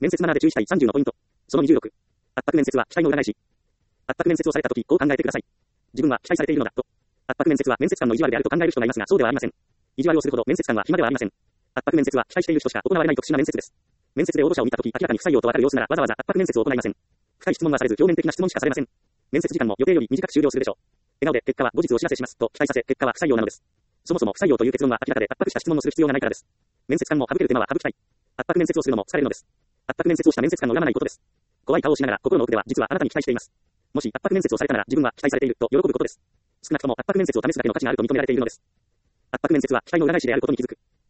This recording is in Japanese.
面接マナーで注意したい30のポイント。その26。圧迫面接は期待の裏返し。圧迫面接をされたとき、こう考えてください。自分は期待されているのだ、と。圧迫面接は面接官の意地悪であると考える人がいますが、そうではありません。意地悪をするほど面接官は暇ではありません。圧迫面接は期待している人しか行われない特殊な面接です。面接で応募者を見たとき、明らかに不採用とわかる様子なら、わざわざ圧迫面接を行いません。深い質問はされず、表面的な質問しかされません。面接時間も予定より短く終了するでしょう。笑顔で、結果は後日お知らせします、と期待させ、結果は不採用なのです。そもそも不採用という結論は明らかで、圧迫した質問をする必要がないからです。面接官も省ける手間は省きたい。圧迫面接をするのも疲れるのです。圧迫面接をした面接官の恨まないことです。怖い顔をしながら、心の奥では、実はあなたに期待しています。もし圧迫面接をされたなら、自分は期待されている、と喜ぶことです。少なくとも圧迫面接を試すだけの価値があると認められているのです。圧迫面接は期待の裏返しであることに気づく。